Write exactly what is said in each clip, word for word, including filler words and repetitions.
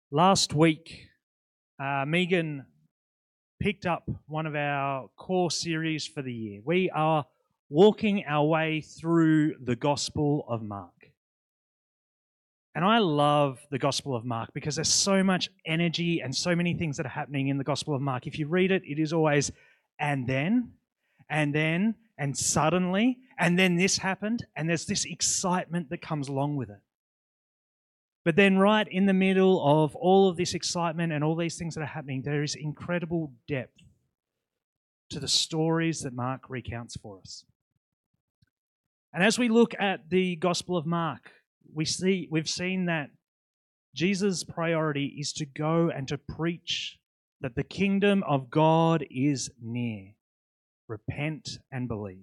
Last week, uh, Megan picked up one of our core series for the year. We are walking our way through the Gospel of Mark. And I love the Gospel of Mark because there's so much energy and so many things that are happening in the Gospel of Mark. If you read it, it is always, and then, and then, and suddenly, and then this happened, and there's this excitement that comes along with it. But then, right in the middle of all of this excitement and all these things that are happening, there is incredible depth to the stories that Mark recounts for us. And as we look at the Gospel of Mark, we see we've seen that Jesus' priority is to go and to preach that the kingdom of God is near. Repent and believe.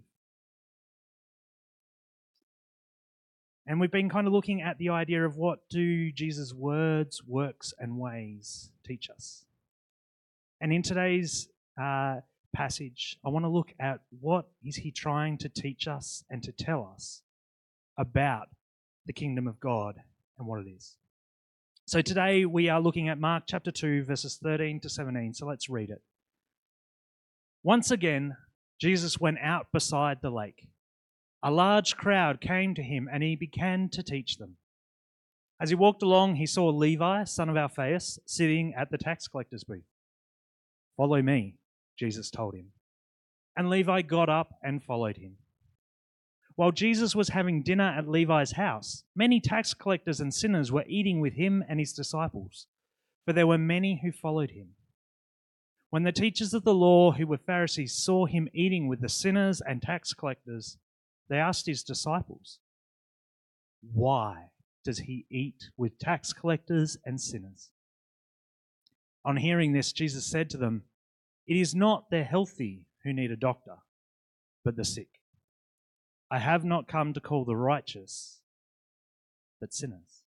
And we've been kind of looking at the idea of what do Jesus' words, works, and ways teach us. And in today's uh, passage, I want to look at what is he trying to teach us and to tell us about the kingdom of God and what it is. So today we are looking at Mark chapter two, verses thirteen to seventeen. So let's read it. Once again, Jesus went out beside the lake. A large crowd came to him, and he began to teach them. As he walked along, he saw Levi, son of Alphaeus, sitting at the tax collector's booth. "Follow me," Jesus told him. And Levi got up and followed him. While Jesus was having dinner at Levi's house, many tax collectors and sinners were eating with him and his disciples, for there were many who followed him. When the teachers of the law, who were Pharisees, saw him eating with the sinners and tax collectors, they asked his disciples, "Why does he eat with tax collectors and sinners?" On hearing this, Jesus said to them, "It is not the healthy who need a doctor, but the sick. I have not come to call the righteous, but sinners."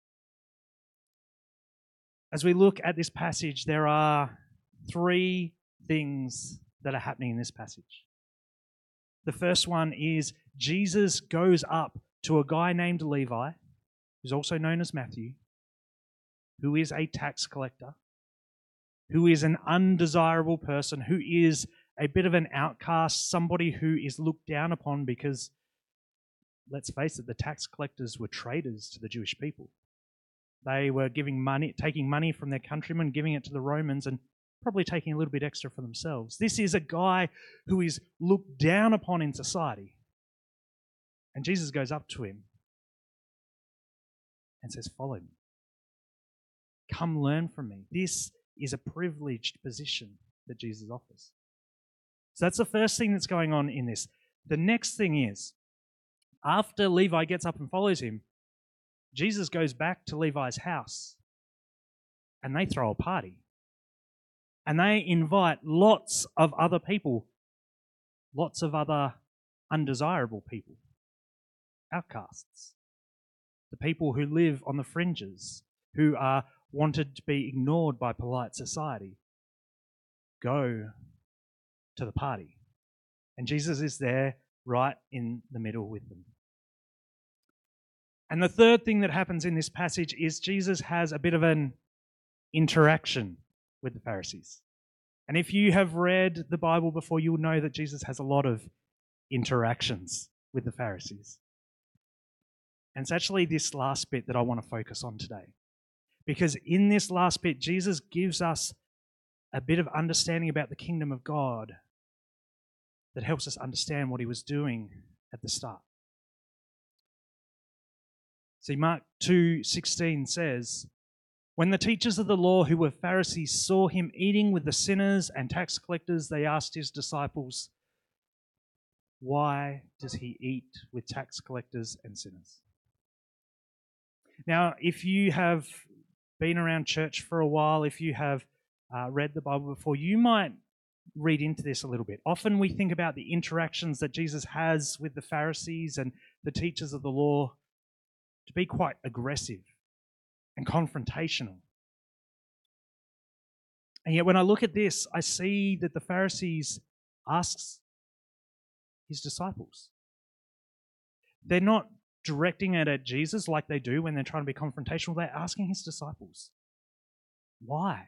As we look at this passage, there are three things that are happening in this passage. The first one is Jesus goes up to a guy named Levi, who's also known as Matthew, who is a tax collector, who is an undesirable person, who is a bit of an outcast, somebody who is looked down upon because, let's face it, the tax collectors were traitors to the Jewish people. They were giving money, taking money from their countrymen, giving it to the Romans, and probably taking a little bit extra for themselves. This is a guy who is looked down upon in society. And Jesus goes up to him and says, "Follow me. Come learn from me." This is a privileged position that Jesus offers. So that's the first thing that's going on in this. The next thing is, after Levi gets up and follows him, Jesus goes back to Levi's house and they throw a party. And they invite lots of other people, lots of other undesirable people, outcasts, the people who live on the fringes, who are wanted to be ignored by polite society, go to the party. And Jesus is there right in the middle with them. And the third thing that happens in this passage is Jesus has a bit of an interaction with the Pharisees. And if you have read the Bible before, you'll know that Jesus has a lot of interactions with the Pharisees. And it's actually this last bit that I want to focus on today. Because in this last bit, Jesus gives us a bit of understanding about the kingdom of God that helps us understand what he was doing at the start. See, Mark two sixteen says, "When the teachers of the law, who were Pharisees, saw him eating with the sinners and tax collectors, they asked his disciples, 'Why does he eat with tax collectors and sinners?'" Now, if you have been around church for a while, if you have uh, read the Bible before, you might read into this a little bit. Often we think about the interactions that Jesus has with the Pharisees and the teachers of the law to be quite aggressive and confrontational. And yet when I look at this, I see that the Pharisees asks his disciples. They're not directing it at Jesus like they do when they're trying to be confrontational. They're asking his disciples. why?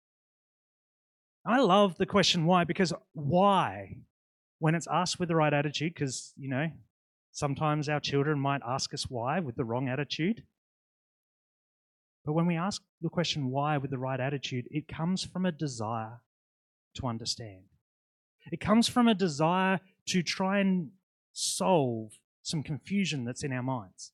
I love the question why, because why, when it's asked with the right attitude, because, you know, sometimes our children might ask us why with the wrong attitude. But when we ask the question why with the right attitude, it comes from a desire to understand. It comes from a desire to try and solve some confusion that's in our minds.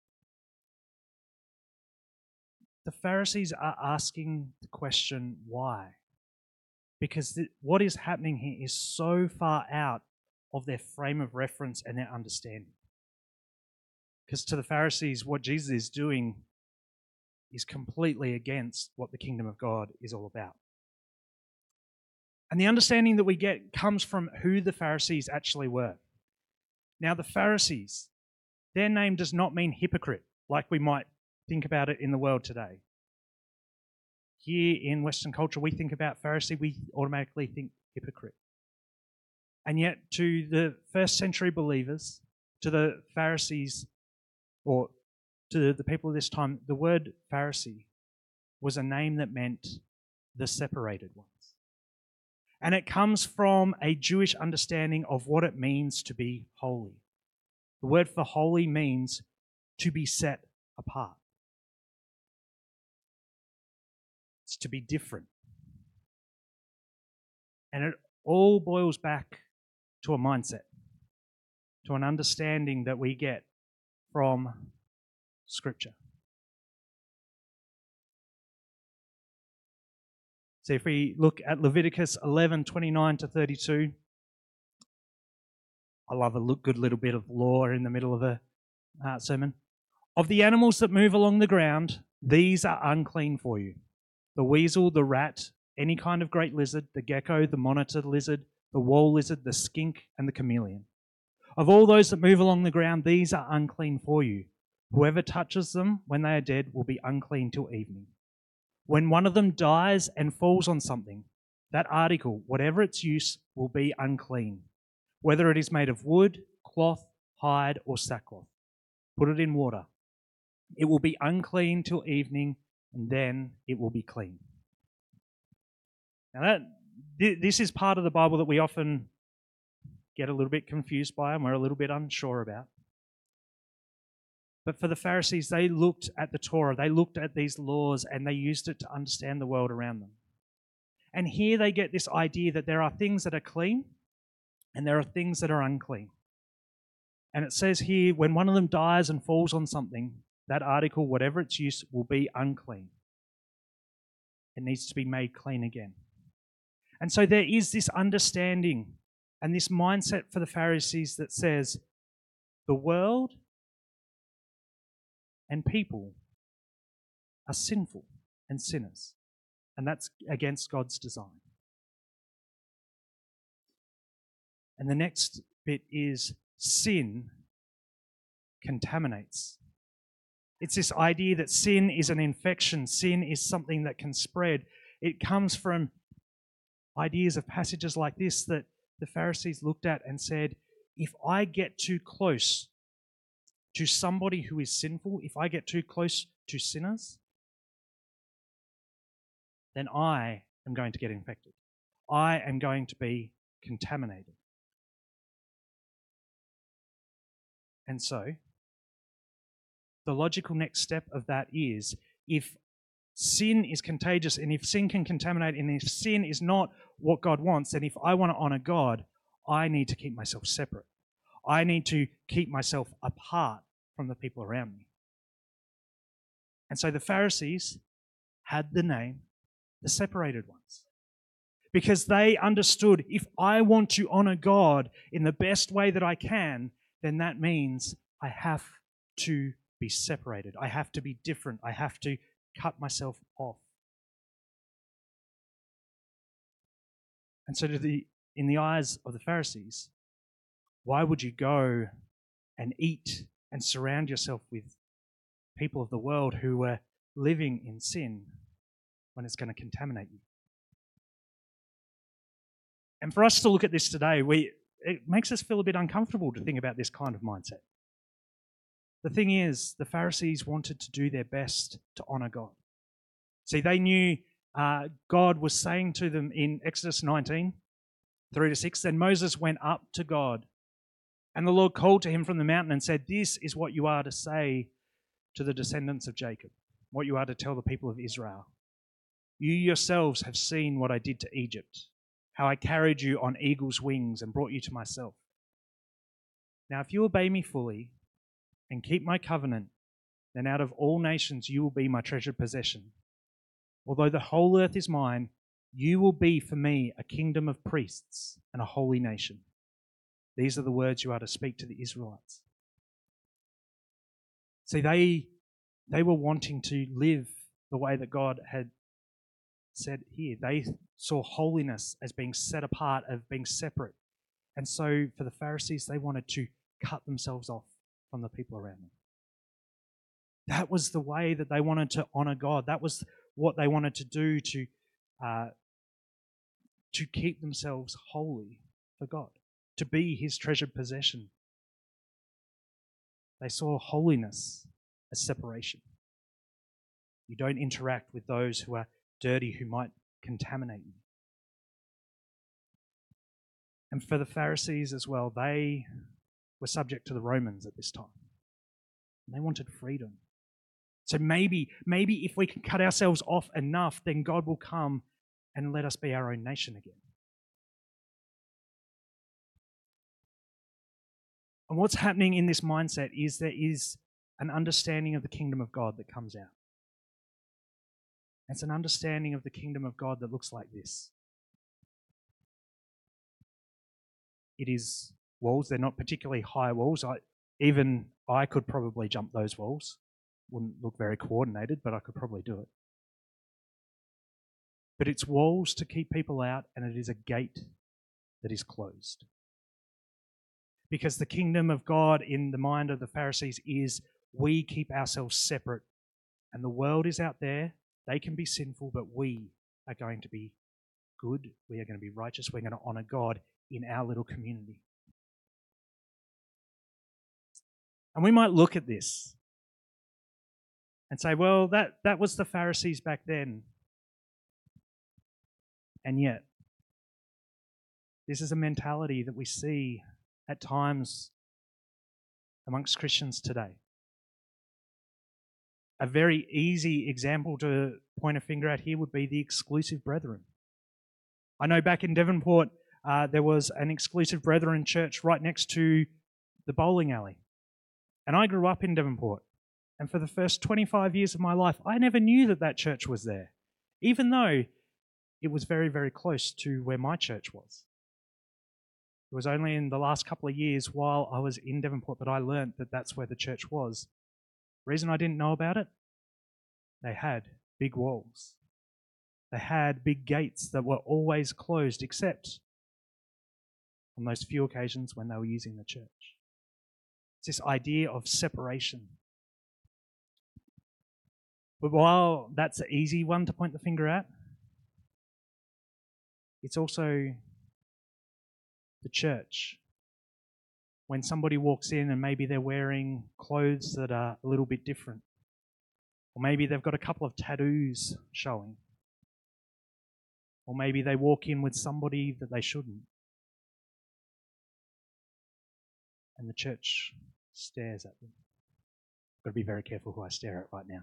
The Pharisees are asking the question why, because th- what is happening here is so far out of their frame of reference and their understanding. Because to the Pharisees, what Jesus is doing is completely against what the kingdom of God is all about. And the understanding that we get comes from who the Pharisees actually were. Now, the Pharisees, their name does not mean hypocrite, like we might think about it in the world today. Here in Western culture, we think about Pharisee, we automatically think hypocrite. And yet, to the first century believers, to the Pharisees, or to the people of this time, the word Pharisee was a name that meant the separated ones. And it comes from a Jewish understanding of what it means to be holy. The word for holy means to be set apart. It's to be different. And it all boils back to a mindset, to an understanding that we get from Scripture. So if we look at Leviticus eleven, twenty-nine to thirty-two, I love a good little bit of law in the middle of a uh, sermon. Of the animals that move along the ground, these are unclean for you. The weasel, the rat, any kind of great lizard, the gecko, the monitor lizard, the wall lizard, the skink, and the chameleon. Of all those that move along the ground, these are unclean for you. Whoever touches them when they are dead will be unclean till evening. When one of them dies and falls on something, that article, whatever its use, will be unclean, whether it is made of wood, cloth, hide, or sackcloth. Put it in water. It will be unclean till evening, and then it will be clean. Now that this is part of the Bible that we often get a little bit confused by and we're a little bit unsure about. But for the Pharisees, they looked at the Torah, they looked at these laws, and they used it to understand the world around them. And here they get this idea that there are things that are clean and there are things that are unclean. And it says here, when one of them dies and falls on something, that article, whatever its use, will be unclean. It needs to be made clean again. And so there is this understanding and this mindset for the Pharisees that says the world and people are sinful and sinners, and that's against God's design. And the next bit is sin contaminates. It's this idea that sin is an infection, sin is something that can spread. It comes from ideas of passages like this that the Pharisees looked at and said, if I get too close to somebody who is sinful, if I get too close to sinners, then I am going to get infected. I am going to be contaminated. And so, the logical next step of that is, if sin is contagious and if sin can contaminate and if sin is not what God wants, then if I want to honor God, I need to keep myself separate. I need to keep myself apart from the people around me. And so the Pharisees had the name the separated ones, because they understood, if I want to honor God in the best way that I can, then that means I have to be separated. I have to be different. I have to cut myself off. And so to the, in the eyes of the Pharisees, why would you go and eat and surround yourself with people of the world who were living in sin when it's going to contaminate you? And for us to look at this today, we it makes us feel a bit uncomfortable to think about this kind of mindset. The thing is, the Pharisees wanted to do their best to honor God. See, they knew uh, God was saying to them in Exodus nineteen, three to six, then Moses went up to God, and the Lord called to him from the mountain and said, this is what you are to say to the descendants of Jacob, what you are to tell the people of Israel. You yourselves have seen what I did to Egypt, how I carried you on eagle's wings and brought you to myself. Now, if you obey me fully and keep my covenant, then out of all nations you will be my treasured possession. Although the whole earth is mine, you will be for me a kingdom of priests and a holy nation. These are the words you are to speak to the Israelites. See, they, they were wanting to live the way that God had said here. They saw holiness as being set apart, as being separate. And so for the Pharisees, they wanted to cut themselves off from the people around them. That was the way that they wanted to honor God. That was what they wanted to do to, uh, to keep themselves holy for God, to be his treasured possession. They saw holiness as separation. You don't interact with those who are dirty, who might contaminate you. And for the Pharisees as well, they were subject to the Romans at this time. And they wanted freedom. So maybe, maybe if we can cut ourselves off enough, then God will come and let us be our own nation again. And what's happening in this mindset is there is an understanding of the kingdom of God that comes out. It's an understanding of the kingdom of God that looks like this. It is walls. They're not particularly high walls. I, even I could probably jump those walls. Wouldn't look very coordinated, but I could probably do it. But it's walls to keep people out, and it is a gate that is closed. Because the kingdom of God in the mind of the Pharisees is we keep ourselves separate, and the world is out there. They can be sinful, but we are going to be good. We are going to be righteous. We're going to honor God in our little community. And we might look at this and say, well, that, that was the Pharisees back then. And yet, this is a mentality that we see at times amongst Christians today. A very easy example to point a finger at here would be the exclusive brethren. I know back in Devonport, uh, there was an exclusive brethren church right next to the bowling alley. And I grew up in Devonport. And for the first twenty-five years of my life, I never knew that that church was there, even though it was very, very close to where my church was. It was only in the last couple of years while I was in Devonport that I learned that that's where the church was. The reason I didn't know about it, they had big walls. They had big gates that were always closed, except on those few occasions when they were using the church. It's this idea of separation. But while that's an easy one to point the finger at, it's also the church. When somebody walks in and maybe they're wearing clothes that are a little bit different, or maybe they've got a couple of tattoos showing, or maybe they walk in with somebody that they shouldn't, and the church stares at them. I've got to be very careful who I stare at right now.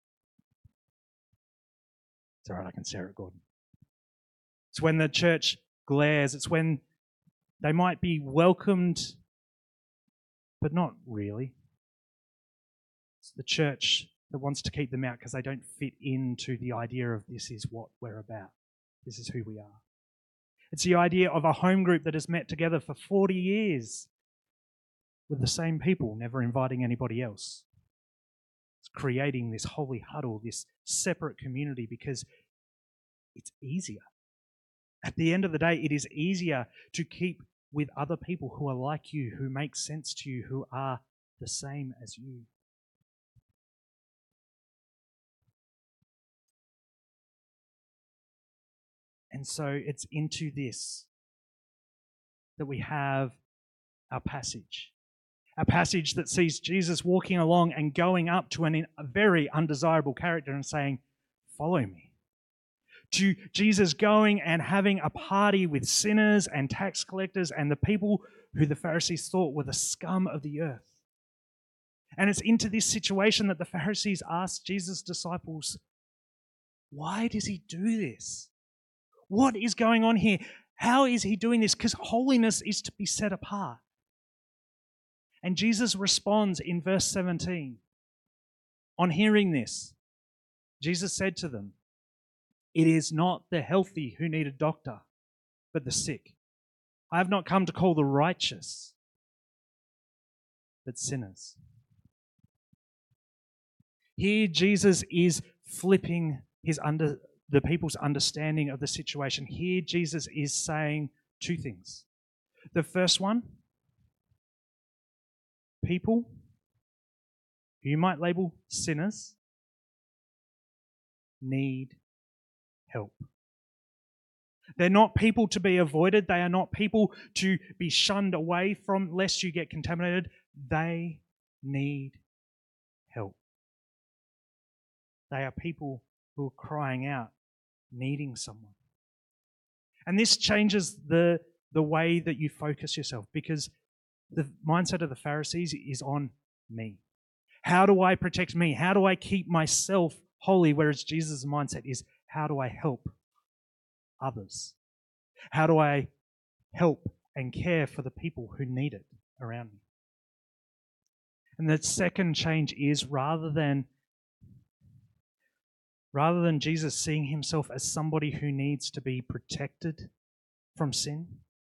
It's all right, I can stare at Gordon. It's when the church glares. It's when they might be welcomed, but not really. It's the church that wants to keep them out because they don't fit into the idea of this is what we're about. This is who we are. It's the idea of a home group that has met together for forty years with the same people, never inviting anybody else. It's creating this holy huddle, this separate community, because it's easier. At the end of the day, it is easier to keep with other people who are like you, who make sense to you, who are the same as you. And so it's into this that we have our passage. A passage that sees Jesus walking along and going up to an, a very undesirable character and saying, follow me. to Jesus going and having a party with sinners and tax collectors and the people who the Pharisees thought were the scum of the earth. And it's into this situation that the Pharisees asked Jesus' disciples, why does he do this? What is going on here? How is he doing this? Because holiness is to be set apart. And Jesus responds in verse seventeen. On hearing this, Jesus said to them, it is not the healthy who need a doctor, but the sick. I have not come to call the righteous, but sinners. Here Jesus is flipping his under the people's understanding of the situation. Here Jesus is saying two things. The first one, people who you might label sinners need help. They're not people to be avoided. They are not people to be shunned away from lest you get contaminated. They need help. They are people who are crying out, needing someone. And this changes the, the way that you focus yourself, because the mindset of the Pharisees is on me. How do I protect me? How do I keep myself holy? Whereas Jesus' mindset is, how do I help others? How do I help and care for the people who need it around me? And the second change is rather than rather than Jesus seeing himself as somebody who needs to be protected from sin,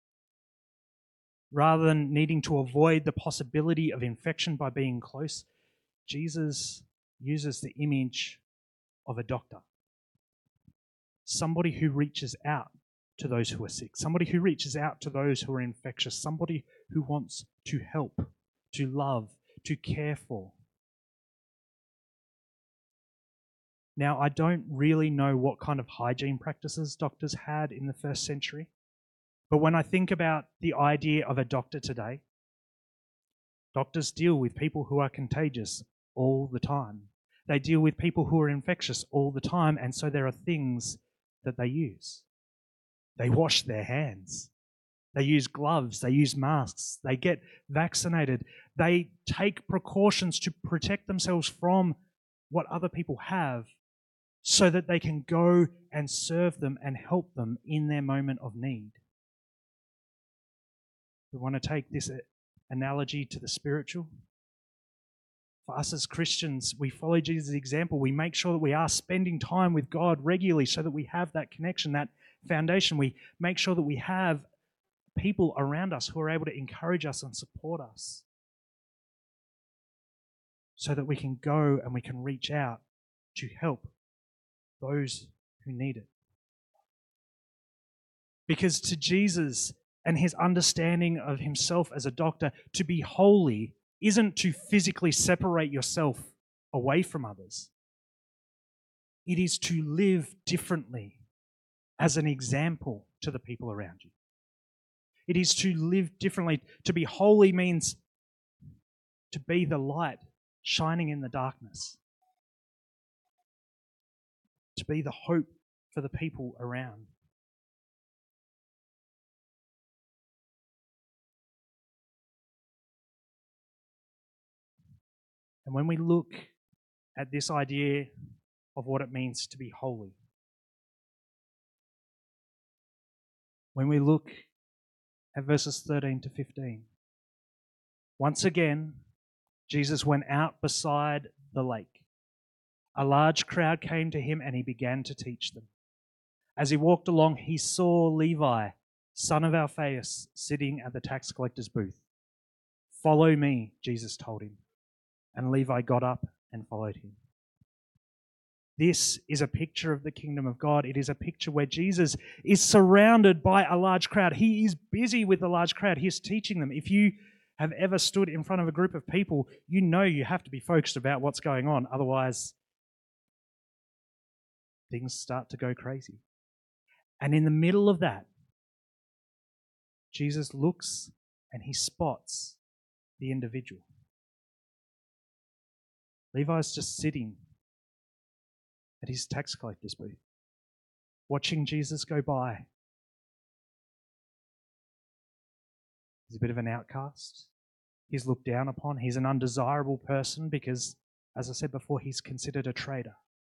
rather than needing to avoid the possibility of infection by being close, Jesus uses the image of a doctor. Somebody who reaches out to those who are sick, somebody who reaches out to those who are infectious, somebody who wants to help, to love, to care for. Now, I don't really know what kind of hygiene practices doctors had in the first century, but when I think about the idea of a doctor today, doctors deal with people who are contagious all the time. They deal with people who are infectious all the time, and so there are things that they use. They wash their hands. They use gloves. They use masks. They get vaccinated. They take precautions to protect themselves from what other people have so that they can go and serve them and help them in their moment of need. We want to take this analogy to the spiritual. For us as Christians, we follow Jesus' example. We make sure that we are spending time with God regularly so that we have that connection, that foundation. We make sure that we have people around us who are able to encourage us and support us so that we can go and we can reach out to help those who need it. Because to Jesus and his understanding of himself as a doctor, to be holy isn't to physically separate yourself away from others. It is to live differently as an example to the people around you. It is to live differently. To be holy means to be the light shining in the darkness. To be the hope for the people around. And when we look at this idea of what it means to be holy, when we look at verses thirteen to fifteen, once again, Jesus went out beside the lake. A large crowd came to him and he began to teach them. As he walked along, he saw Levi, son of Alphaeus, sitting at the tax collector's booth. Follow me, Jesus told him. And Levi got up and followed him. This is a picture of the kingdom of God. It is a picture where Jesus is surrounded by a large crowd. He is busy with a large crowd. He is teaching them. If you have ever stood in front of a group of people, you know you have to be focused about what's going on. Otherwise, things start to go crazy. And in the middle of that, Jesus looks and he spots the individual. Levi's just sitting at his tax collector's booth. watching Jesus go by. He's a bit of an outcast. He's looked down upon. He's an undesirable person because, as I said before, he's considered a traitor.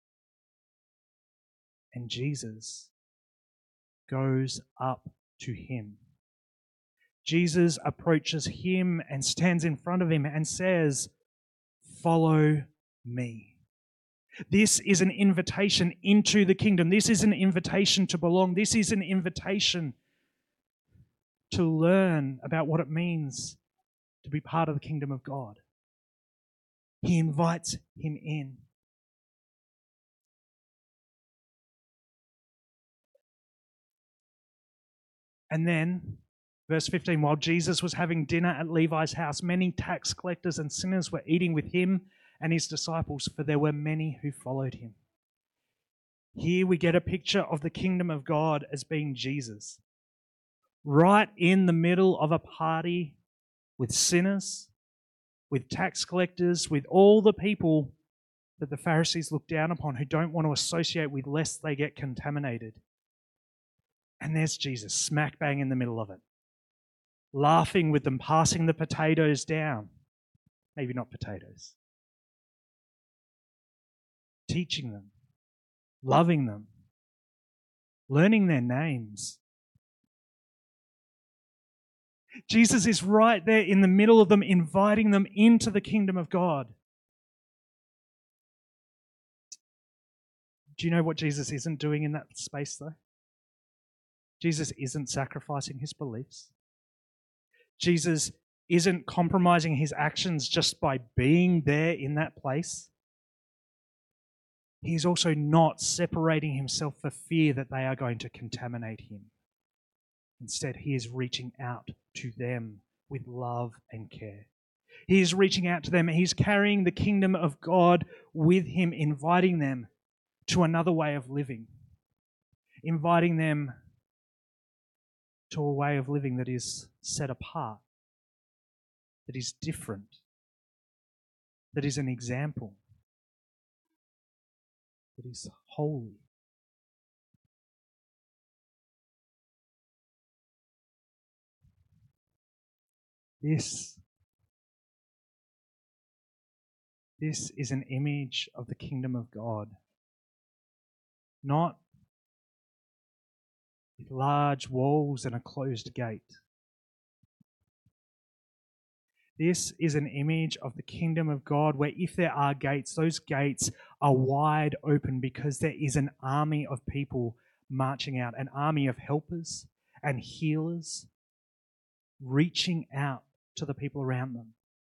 And Jesus goes up to him. Jesus approaches him and stands in front of him and says, "Follow me." This is an invitation into the kingdom. This is an invitation to belong. This is an invitation to learn about what it means to be part of the kingdom of God. He invites him in. And then, verse fifteen, while Jesus was having dinner at Levi's house, many tax collectors and sinners were eating with him and his disciples, for there were many who followed him. Here we get a picture of the kingdom of God as being Jesus. Right in the middle of a party with sinners, with tax collectors, with all the people that the Pharisees look down upon who don't want to associate with lest they get contaminated. And there's Jesus, smack bang in the middle of it, laughing with them, passing the potatoes down. Maybe not potatoes. Teaching them, loving them, learning their names. Jesus is right there in the middle of them, inviting them into the kingdom of God. Do you know what Jesus isn't doing in that space, though? Jesus isn't sacrificing his beliefs. Jesus isn't compromising his actions just by being there in that place. He is also not separating himself for fear that they are going to contaminate him. Instead, he is reaching out to them with love and care. He is reaching out to them. He's carrying the kingdom of God with him, inviting them to another way of living, inviting them to a way of living that is set apart, that is different, that is an example, that is holy. This, this is an image of the kingdom of God, not with large walls and a closed gate. This is an image of the kingdom of God where if there are gates, those gates are wide open because there is an army of people marching out, an army of helpers and healers reaching out to the people around them,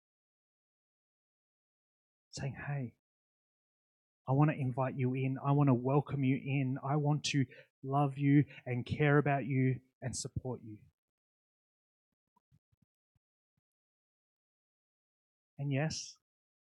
saying, "Hey, I want to invite you in. I want to welcome you in. I want to love you and care about you and support you." And yes,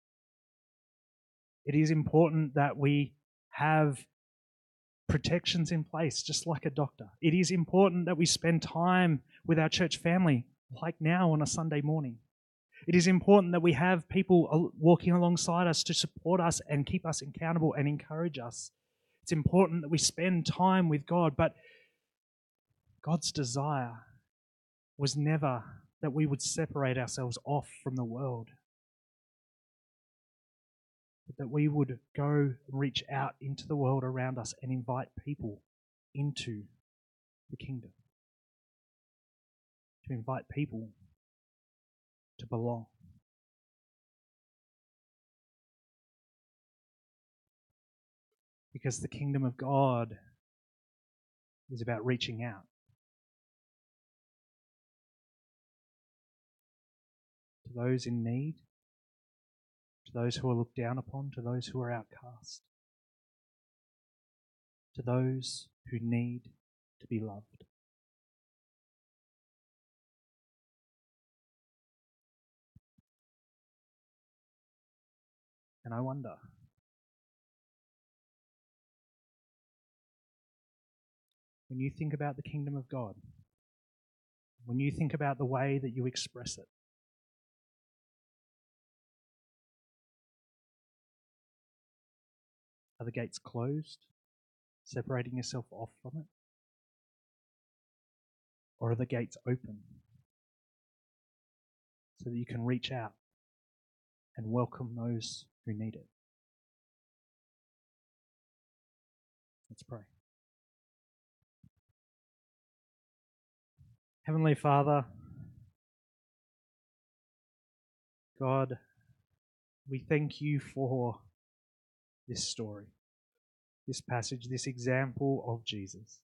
it is important that we have protections in place, just like a doctor. It is important that we spend time with our church family, like now on a Sunday morning. It is important that we have people walking alongside us to support us and keep us accountable and encourage us. It's important that we spend time with God, but God's desire was never that we would separate ourselves off from the world, but that we would go reach out into the world around us and invite people into the kingdom, to invite people to belong. Because the kingdom of God is about reaching out to those in need, to those who are looked down upon, to those who are outcast, to those who need to be loved. And I wonder, when you think about the kingdom of God, when you think about the way that you express it, are the gates closed separating yourself off from it? Or are the gates open so that you can reach out and welcome those who need it? Let's pray. Heavenly Father, God, we thank you for this story, this passage, this example of Jesus.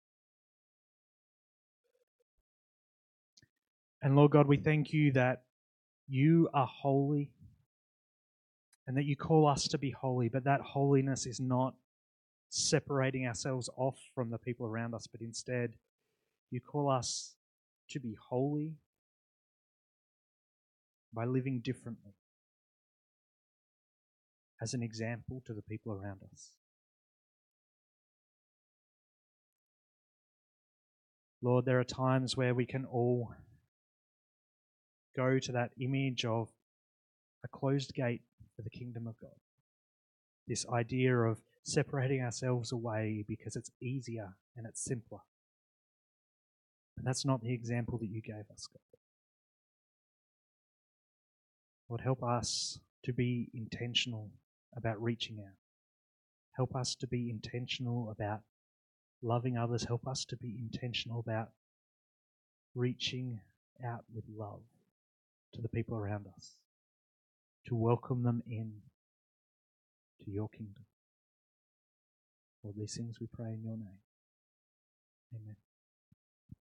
And Lord God, we thank you that you are holy and that you call us to be holy, but that holiness is not separating ourselves off from the people around us, but instead you call us to be holy by living differently as an example to the people around us. Lord, there are times where we can all go to that image of a closed gate for the kingdom of God. This idea of separating ourselves away because it's easier and it's simpler. But that's not the example that you gave us, God. Lord, help us to be intentional about reaching out. Help us to be intentional about loving others. Help us to be intentional about reaching out with love to the people around us, to welcome them in to your kingdom. Lord, these things we pray in your name. Amen.